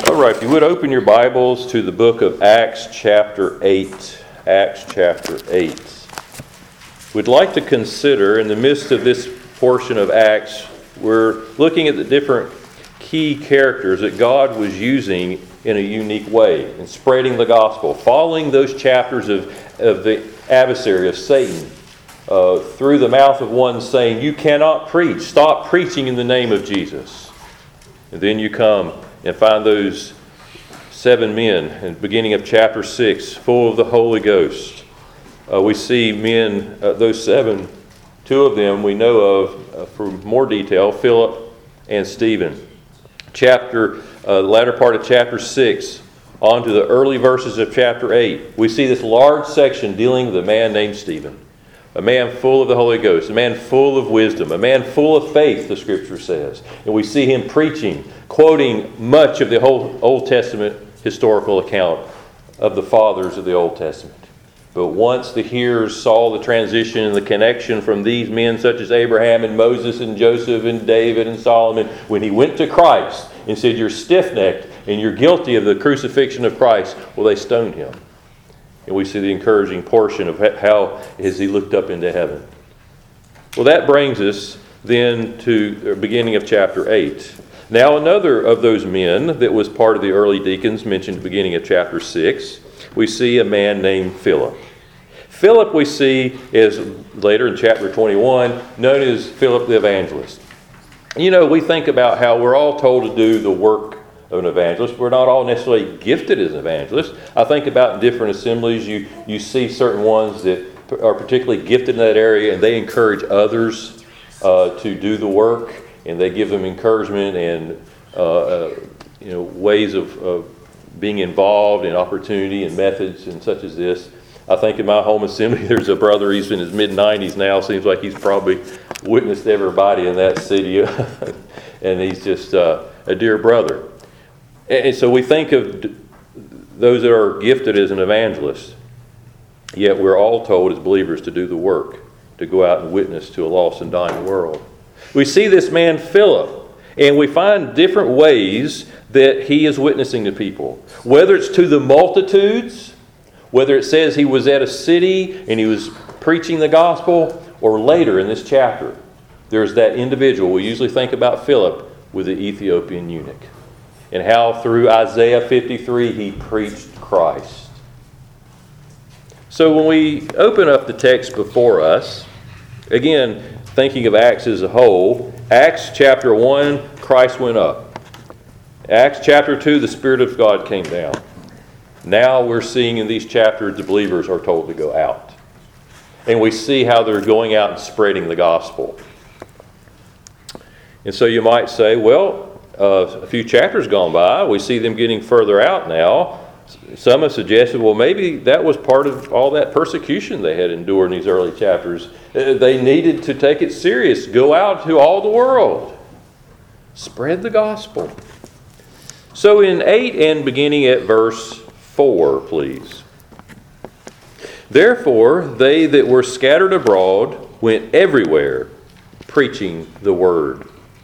All right, if you would open your Bibles to the book of Acts chapter 8. Acts chapter 8. We'd like to consider, in the midst of this portion of Acts, we're looking at the different key characters that God was using in a unique way in spreading the gospel, following those chapters of the adversary, of Satan, through the mouth of one saying, "You cannot preach. Stop preaching in the name of Jesus." And then you come and find those 7 men in the beginning of chapter 6, full of the Holy Ghost. We see men, those 7, 2 of them we know of for more detail, Philip and Stephen. Latter part of chapter 6, on to the early verses of chapter 8, we see this large section dealing with a man named Stephen. A man full of the Holy Ghost, a man full of wisdom, a man full of faith, the Scripture says. And we see him preaching, quoting much of the whole Old Testament historical account of the fathers of the Old Testament. But once the hearers saw the transition and the connection from these men such as Abraham and Moses and Joseph and David and Solomon, when he went to Christ and said, "You're stiff-necked and you're guilty of the crucifixion of Christ," well, they stoned him. And we see the encouraging portion of how as he looked up into heaven. Well, that brings us then to the beginning of chapter 8. Now, another of those men that was part of the early deacons mentioned at the beginning of chapter 6, we see a man named Philip. Philip we see is later in chapter 21 known as Philip the Evangelist. You know, we think about how we're all told to do the work of an evangelist. We're not all necessarily gifted as evangelists. I think about in different assemblies, you see certain ones that are particularly gifted in that area, and they encourage others to do the work, and they give them encouragement and ways of being involved in opportunity and methods and such as this. I think in my home assembly, there's a brother, he's in his mid-90s now, seems like he's probably witnessed everybody in that city, and he's just a dear brother. And so we think of those that are gifted as an evangelist, yet we're all told as believers to do the work, to go out and witness to a lost and dying world. We see this man Philip, and we find different ways that he is witnessing to people. Whether it's to the multitudes, whether it says he was at a city and he was preaching the gospel, or later in this chapter, there's that individual. We usually think about Philip with the Ethiopian eunuch, and how through Isaiah 53 he preached Christ. So when we open up the text before us, again, thinking of Acts as a whole, Acts chapter 1, Christ went up. Acts chapter 2, the Spirit of God came down. Now we're seeing in these chapters the believers are told to go out. And we see how they're going out and spreading the gospel. And so you might say, well, a few chapters gone by, we see them getting further out now. Some have suggested, well, maybe that was part of all that persecution they had endured in these early chapters. They needed to take it serious, go out to all the world, spread the gospel. So in 8 and beginning at verse 4, please. "Therefore, they that were scattered abroad went everywhere, preaching the word.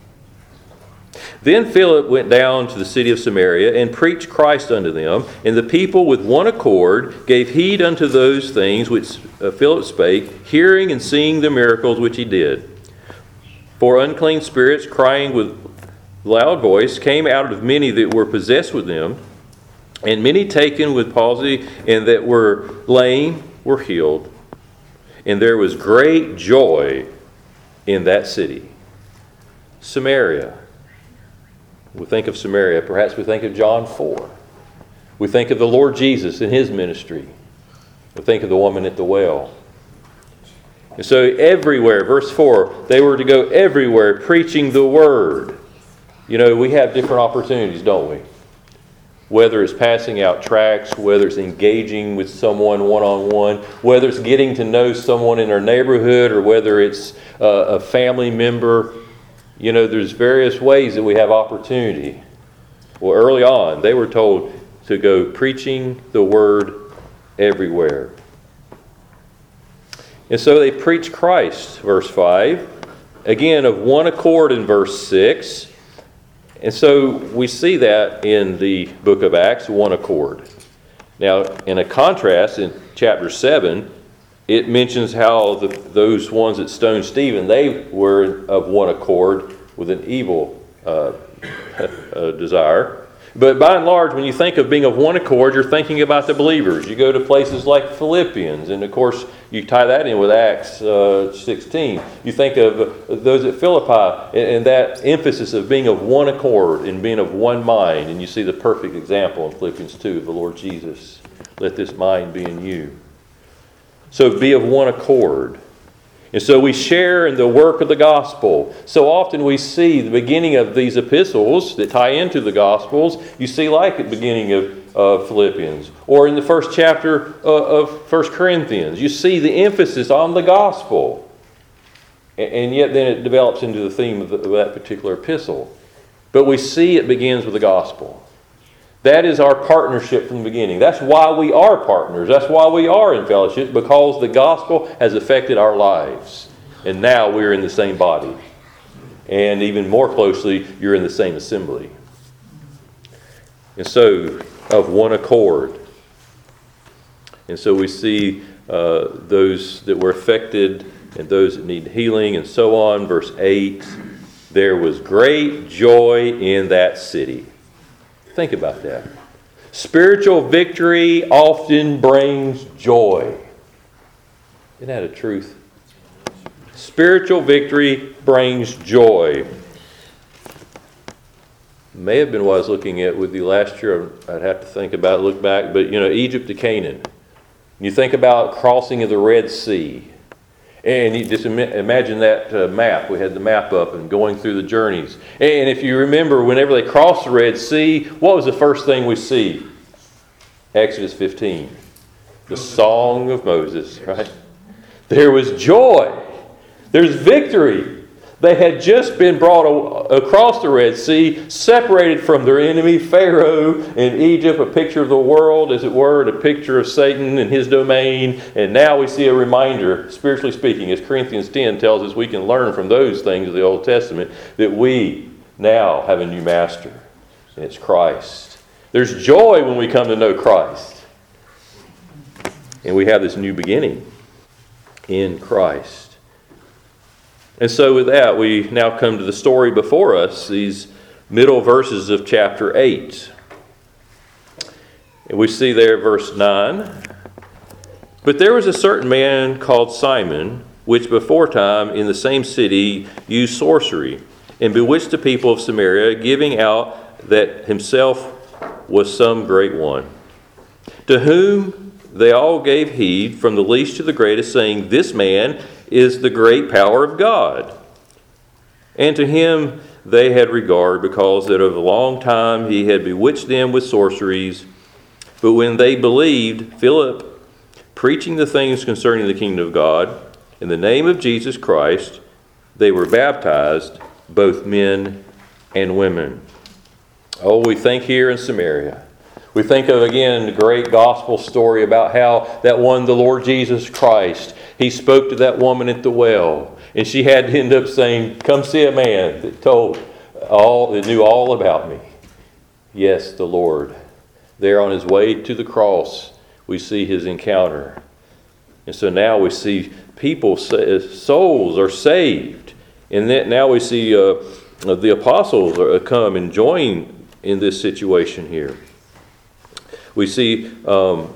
Then Philip went down to the city of Samaria and preached Christ unto them, and the people with one accord gave heed unto those things which Philip spake, hearing and seeing the miracles which he did. For unclean spirits, crying with loud voice, came out of many that were possessed with them, and many taken with palsy and that were lame were healed. And there was great joy in that city." Samaria. We think of Samaria, perhaps we think of John 4. We think of the Lord Jesus and his ministry. We think of the woman at the well. And so everywhere, verse 4, they were to go everywhere preaching the word. You know, we have different opportunities, don't we? Whether it's passing out tracts, whether it's engaging with someone one-on-one, whether it's getting to know someone in our neighborhood, or whether it's a family member. You know, there's various ways that we have opportunity. Well, early on, they were told to go preaching the word everywhere. And so they preached Christ, verse 5. Again, of one accord in verse 6. And so we see that in the book of Acts, one accord. Now, in a contrast, in chapter 7, it mentions how those ones that stoned Stephen, they were of one accord with an evil desire. But by and large, when you think of being of one accord, you're thinking about the believers. You go to places like Philippians, and of course, you tie that in with Acts 16. You think of those at Philippi, and that emphasis of being of one accord and being of one mind. And you see the perfect example in Philippians 2 of the Lord Jesus. Let this mind be in you. So be of one accord. And so we share in the work of the gospel. So often we see the beginning of these epistles that tie into the gospels. You see like at the beginning of Philippians or in the first chapter of 1 Corinthians. You see the emphasis on the gospel. And yet then it develops into the theme of that particular epistle. But we see it begins with the gospel. That is our partnership from the beginning. That's why we are partners. That's why we are in fellowship, because the gospel has affected our lives. And now we're in the same body. And even more closely, you're in the same assembly. And so, of one accord. And so we see those that were affected and those that need healing and so on. Verse 8, there was great joy in that city. Think about that. Spiritual victory often brings joy. Isn't that a truth? Spiritual victory brings joy. May have been what I was looking at with you last year. I'd have to think about it, look back. But, Egypt to Canaan. You think about crossing of the Red Sea. And you just imagine that map. We had the map up and going through the journeys. And if you remember, whenever they crossed the Red Sea, what was the first thing we see? Exodus 15. The Song of Moses, right? There was joy. There's victory. They had just been brought across the Red Sea, separated from their enemy, Pharaoh in Egypt, a picture of the world, as it were, and a picture of Satan and his domain. And now we see a reminder, spiritually speaking, as Corinthians 10 tells us, we can learn from those things of the Old Testament, that we now have a new master, and it's Christ. There's joy when we come to know Christ. And we have this new beginning in Christ. And so with that, we now come to the story before us, these middle verses of chapter 8. And we see there verse 9. But there was a certain man called Simon, which before time in the same city used sorcery, and bewitched the people of Samaria, giving out that himself was some great one. To whom they all gave heed, from the least to the greatest, saying, this man is the great power of God. And to him they had regard, because that of a long time he had bewitched them with sorceries. But when they believed Philip, preaching the things concerning the kingdom of God, in the name of Jesus Christ, they were baptized, both men and women. Oh, we think here in Samaria. We think of, again, the great gospel story about how that one, the Lord Jesus Christ, he spoke to that woman at the well. And she had to end up saying, come see a man that knew all about me. Yes, the Lord. There on his way to the cross, we see his encounter. And so now we see people, souls are saved. And then now we see the apostles come and join in this situation here. We see how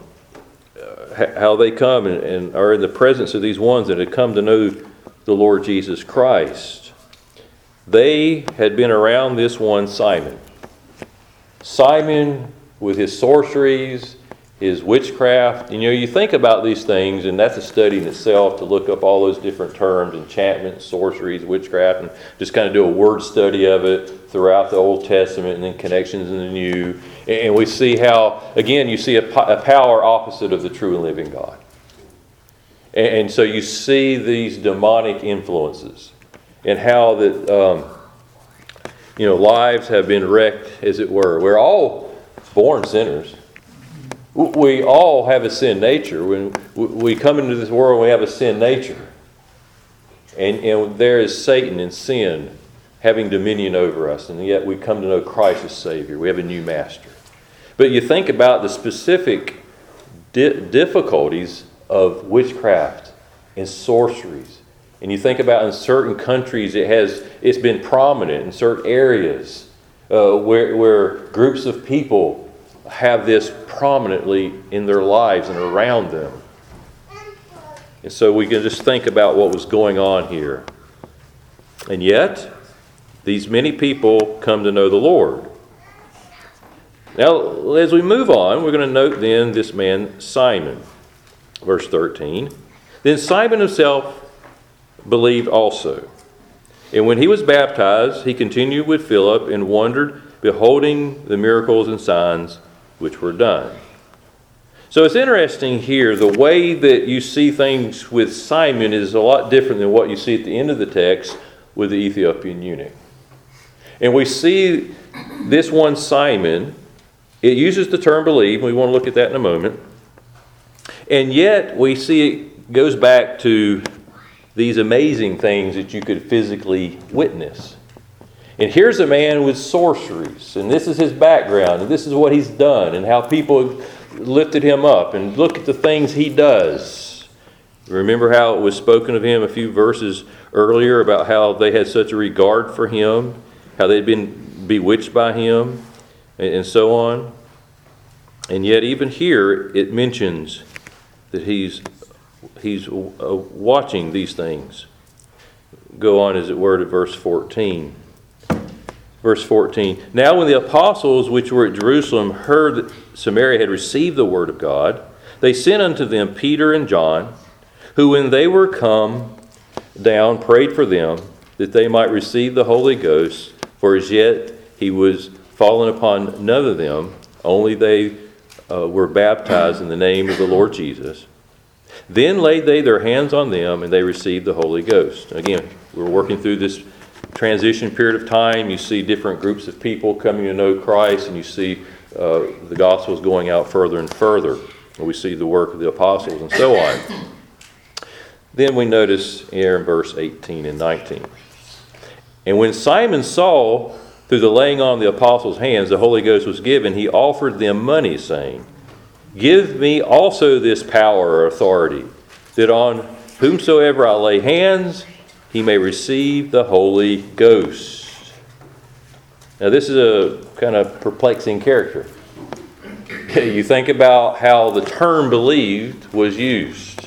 they come and are in the presence of these ones that had come to know the Lord Jesus Christ. They had been around this one Simon. Simon with his sorceries, his witchcraft. You think about these things, and that's a study in itself to look up all those different terms, enchantment, sorceries, witchcraft, and just kind of do a word study of it throughout the Old Testament and then connections in the New. And we see how, again, you see a power opposite of the true and living God. And so you see these demonic influences and how that, lives have been wrecked, as it were. We're all born sinners. We all have a sin nature. When we come into this world, we have a sin nature. And there is Satan and sin having dominion over us, and yet we come to know Christ as Savior. We have a new master. But you think about the specific difficulties of witchcraft and sorceries. And you think about in certain countries it's been prominent in certain areas where groups of people have this prominently in their lives and around them. And so we can just think about what was going on here. And yet, these many people come to know the Lord. Now, as we move on, we're going to note then this man Simon. Verse 13. Then Simon himself believed also. And when he was baptized, he continued with Philip and wondered, beholding the miracles and signs which were done. So it's interesting here, the way that you see things with Simon is a lot different than what you see at the end of the text with the Ethiopian eunuch. And we see this one Simon, it uses the term believe, and we want to look at that in a moment. And yet we see it goes back to these amazing things that you could physically witness. And here's a man with sorceries, and this is his background, and this is what he's done, and how people lifted him up, and look at the things he does. Remember how it was spoken of him a few verses earlier about how they had such a regard for him, how they'd been bewitched by him, and so on. And yet even here it mentions that he's watching these things. Go on, as it were, to verse 14. Verse 14. Now when the apostles which were at Jerusalem heard that Samaria had received the word of God, they sent unto them Peter and John, who when they were come down prayed for them, that they might receive the Holy Ghost, for as yet he was fallen upon none of them, only they were baptized in the name of the Lord Jesus. Then laid they their hands on them, and they received the Holy Ghost. Again, we're working through this transition period of time. You see different groups of people coming to know Christ, and you see the gospels going out further and further. And we see the work of the apostles and so on. Then we notice here in verse 18 and 19. And when Simon saw through the laying on the apostles' hands the Holy Ghost was given, he offered them money, saying, Give me also this power or authority, that on whomsoever I lay hands, he may receive the Holy Ghost. Now this is a kind of perplexing character. You think about how the term believed was used.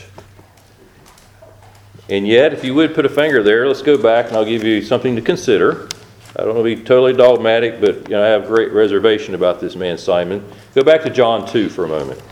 And yet, if you would put a finger there, let's go back and I'll give you something to consider. I don't want to be totally dogmatic, but I have great reservation about this man Simon. Go back to John 2 for a moment.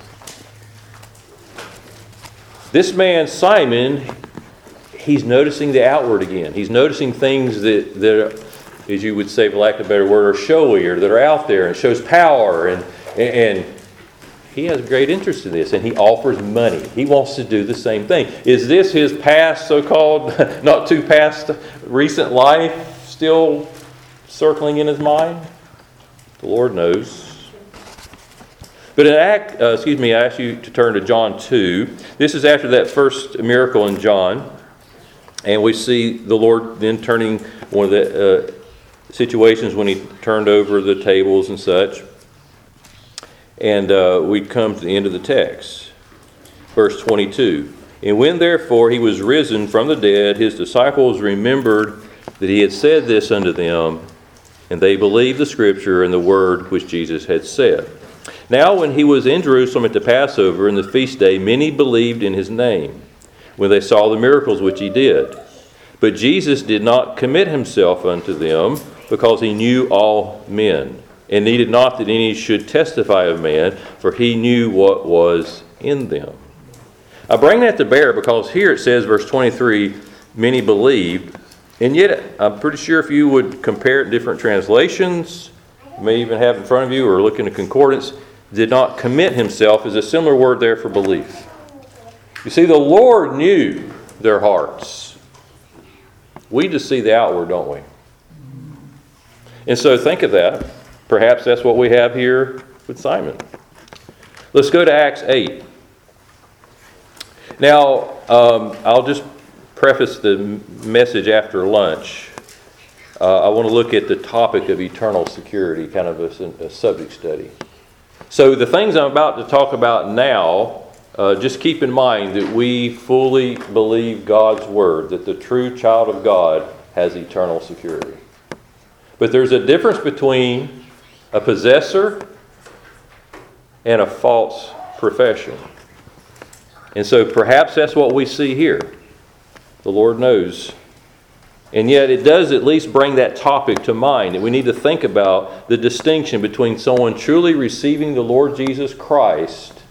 This man Simon, he's noticing the outward again. He's noticing things that as you would say, for lack of a better word, are showy or that are out there and shows power. And he has great interest in this, and he offers money. He wants to do the same thing. Is this his past, so-called, not too past, recent life still circling in his mind? The Lord knows. But I ask you to turn to John 2. This is after that first miracle in John. And we see the Lord then turning one of the situations when he turned over the tables and such. And we come to the end of the text. Verse 22. And when therefore he was risen from the dead, his disciples remembered that he had said this unto them, and they believed the scripture and the word which Jesus had said. Now when he was in Jerusalem at the Passover and the feast day, many believed in his name, when they saw the miracles which he did. But Jesus did not commit himself unto them, because he knew all men, and needed not that any should testify of man, for he knew what was in them. I bring that to bear because here it says, verse 23, many believed. And yet, I'm pretty sure if you would compare it in different translations, you may even have in front of you or look in a concordance, did not commit himself is a similar word there for belief. You see, the Lord knew their hearts. We just see the outward, don't we? And so think of that. Perhaps that's what we have here with Simon. Let's go to Acts 8. Now, I'll just preface the message after lunch. I want to look at the topic of eternal security, kind of a subject study. So the things I'm about to talk about now, just keep in mind that we fully believe God's Word, that the true child of God has eternal security. But there's a difference between a possessor and a false profession. And so perhaps that's what we see here. The Lord knows. And yet it does at least bring that topic to mind. And we need to think about the distinction between someone truly receiving the Lord Jesus Christ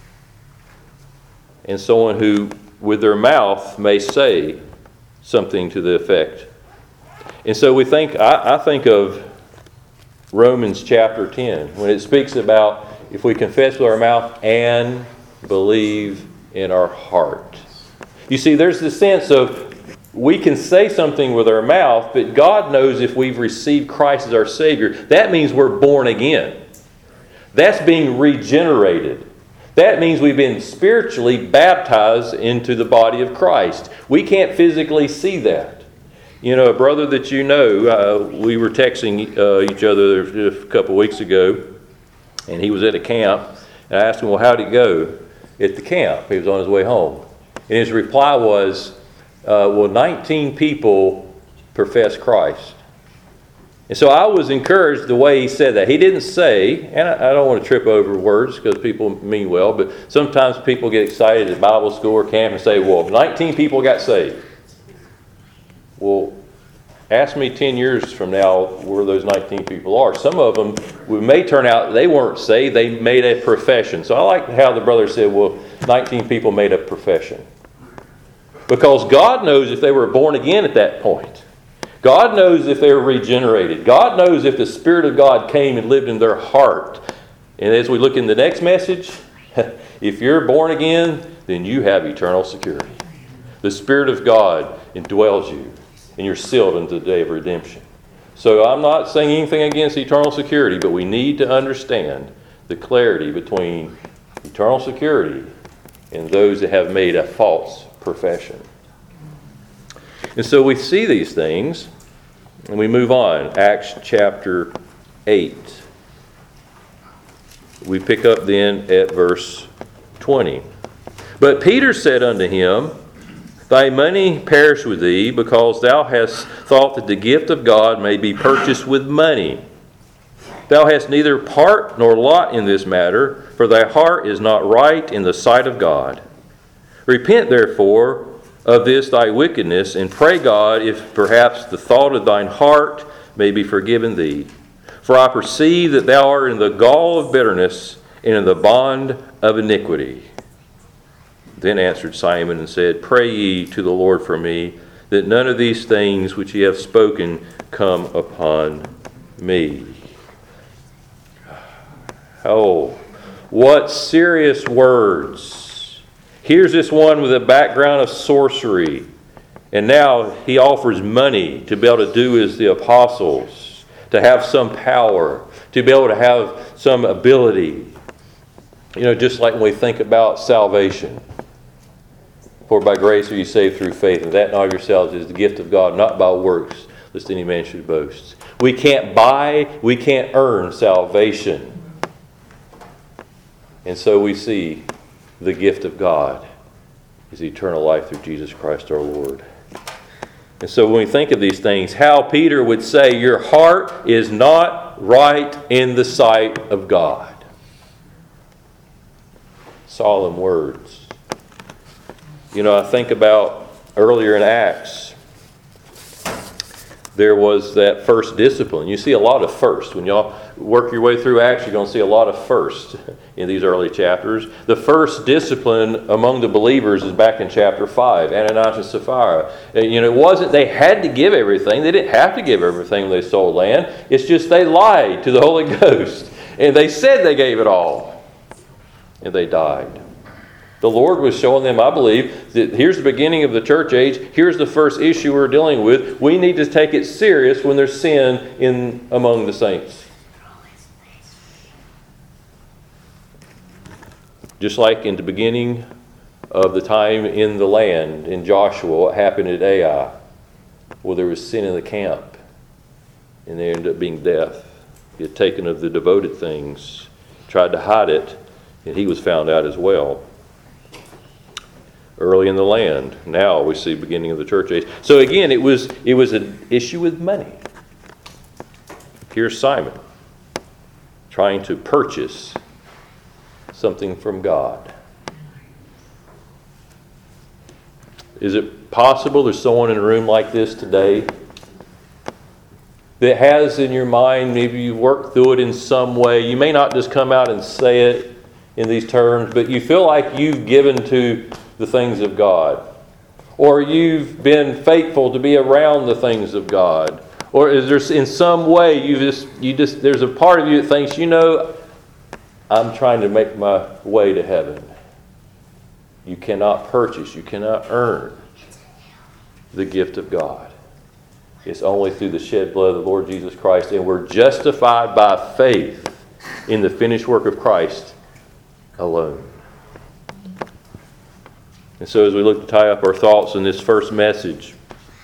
and someone who with their mouth may say something to the effect. And so I think of Romans chapter 10 when it speaks about if we confess with our mouth and believe in our heart. You see, there's the sense of we can say something with our mouth, but God knows if we've received Christ as our Savior, that means we're born again. That's being regenerated. That means we've been spiritually baptized into the body of Christ. We can't physically see that. You know, a brother that you know, we were texting each other a couple weeks ago, and he was at a camp, and I asked him, well, how'd it go at the camp? He was on his way home. And his reply was, 19 people profess Christ. And so I was encouraged the way he said that. He didn't say, and I don't want to trip over words because people mean well, but sometimes people get excited at Bible school or camp and say, well, 19 people got saved. Well, ask me 10 years from now where those 19 people are. Some of them, we may turn out they weren't saved, they made a profession. So I like how the brother said, well, 19 people made a profession. Because God knows if they were born again at that point. God knows if they were regenerated. God knows if the Spirit of God came and lived in their heart. And as we look in the next message, if you're born again, then you have eternal security. The Spirit of God indwells you, and you're sealed unto the day of redemption. So I'm not saying anything against eternal security, but we need to understand the clarity between eternal security and those that have made a false profession. And so we see these things, and we move on. Acts chapter 8. We pick up then at verse 20. But Peter said unto him, Thy money perish with thee, because thou hast thought that the gift of God may be purchased with money. Thou hast neither part nor lot in this matter, for thy heart is not right in the sight of God. Repent therefore of this thy wickedness, and pray God if perhaps the thought of thine heart may be forgiven thee. For I perceive that thou art in the gall of bitterness and in the bond of iniquity. Then answered Simon and said, Pray ye to the Lord for me, that none of these things which ye have spoken come upon me. Oh, what serious words. Here's this one with a background of sorcery. And now he offers money to be able to do as the apostles, to have some power, to be able to have some ability. You know, just like when we think about salvation. For by grace are you saved through faith, and that not of yourselves is the gift of God, not by works, lest any man should boast. We can't buy, we can't earn salvation. And so we see the gift of God is eternal life through Jesus Christ our Lord. And so when we think of these things, how Peter would say, your heart is not right in the sight of God. Solemn words. You know, I think about earlier in Acts, there was that first discipline. You see a lot of first. When y'all work your way through Acts, you're going to see a lot of first in these early chapters. The first discipline among the believers is back in chapter 5, Ananias and Sapphira. You know, it wasn't they had to give everything. They didn't have to give everything when they sold land. It's just they lied to the Holy Ghost. And they said they gave it all. And they died. The Lord was showing them, I believe, that here's the beginning of the church age. Here's the first issue we're dealing with. We need to take it serious when there's sin in among the saints. Just like in the beginning of the time in the land, in Joshua, what happened at Ai? Well, there was sin in the camp. and they ended up being death. He had taken of the devoted things, tried to hide it, and he was found out as well. Early in the land, now we see beginning of the church age. So again, it was an issue with money. Here's Simon trying to purchase something from God. Is it possible there's someone in a room like this today that has in your mind, maybe you've worked through it in some way, you may not just come out and say it in these terms, but you feel like you've given to the things of God, or you've been faithful to be around the things of God, or is there in some way there's a part of you that thinks, I'm trying to make my way to heaven. You cannot purchase, you cannot earn the gift of God. It's only through the shed blood of the Lord Jesus Christ, and we're justified by faith in the finished work of Christ alone. And so as we look to tie up our thoughts in this first message,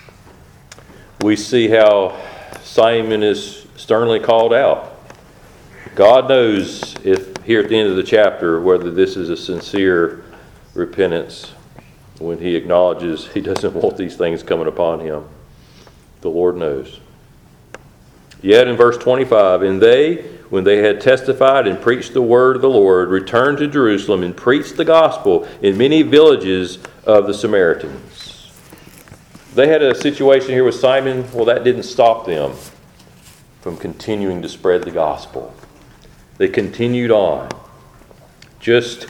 we see how Simon is sternly called out. God knows if here at the end of the chapter whether this is a sincere repentance when he acknowledges he doesn't want these things coming upon him. The Lord knows. Yet in verse 25, and they, when they had testified and preached the word of the Lord, returned to Jerusalem and preached the gospel in many villages of the Samaritans. They had a situation here with Simon. Well, that didn't stop them from continuing to spread the gospel. They continued on. Just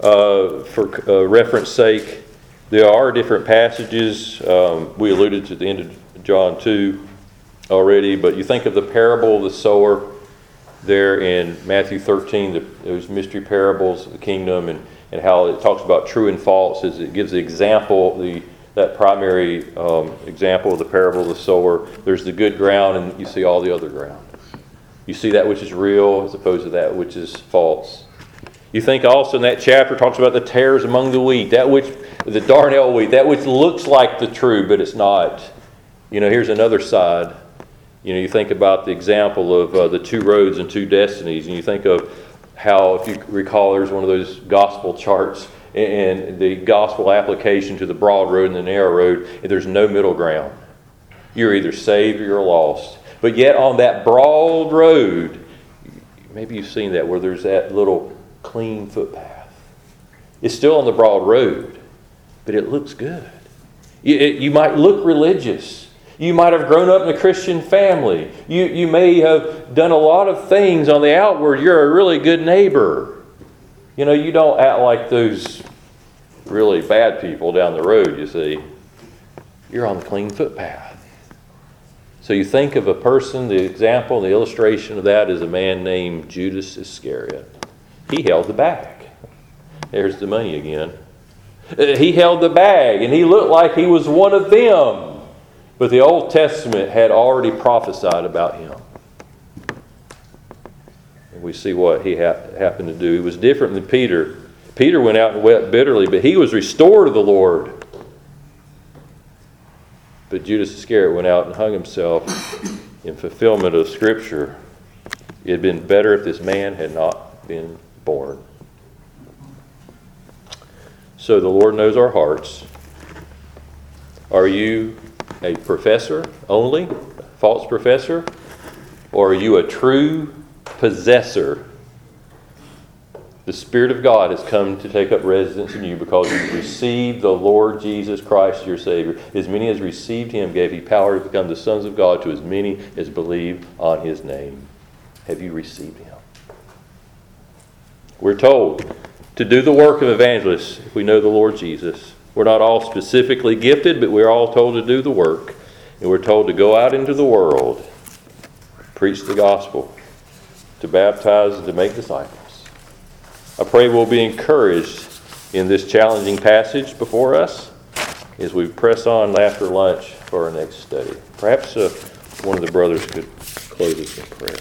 for reference sake, there are different passages. We alluded to the end of John 2 already, but you think of the parable of the sower there in Matthew 13, those mystery parables of the kingdom, and how it talks about true and false, as it gives the example, that primary example of the parable of the sower. There's the good ground, and you see all the other ground. You see that which is real as opposed to that which is false. You think also in that chapter, it talks about the tares among the wheat, the darnel wheat, that which looks like the true, but it's not. Here's another side. You think about the example of the two roads and two destinies, and you think of how, if you recall, there's one of those gospel charts and the gospel application to the broad road and the narrow road, and there's no middle ground. You're either saved or you're lost. But yet on that broad road, maybe you've seen that, where there's that little clean footpath. It's still on the broad road, but it looks good. You might look religious. You might have grown up in a Christian family. You may have done a lot of things on the outward. You're a really good neighbor. You don't act like those really bad people down the road, you see. You're on the clean footpath. So you think of a person, the example, the illustration of that is a man named Judas Iscariot. He held the bag. There's the money again. He held the bag, and he looked like he was one of them. But the Old Testament had already prophesied about him. And we see what he happened to do. He was different than Peter. Peter went out and wept bitterly, but he was restored to the Lord. But Judas Iscariot went out and hung himself in fulfillment of Scripture. It had been better if this man had not been born. So the Lord knows our hearts. Are you a professor only, a false professor? Or are you a true possessor? The Spirit of God has come to take up residence in you because you've received the Lord Jesus Christ, your Savior. As many as received Him gave He power to become the sons of God, to as many as believe on His name. Have you received Him? We're told to do the work of evangelists if we know the Lord Jesus. We're not all specifically gifted, but we're all told to do the work. And we're told to go out into the world, preach the gospel, to baptize and to make disciples. I pray we'll be encouraged in this challenging passage before us as we press on after lunch for our next study. Perhaps one of the brothers could close us in prayer.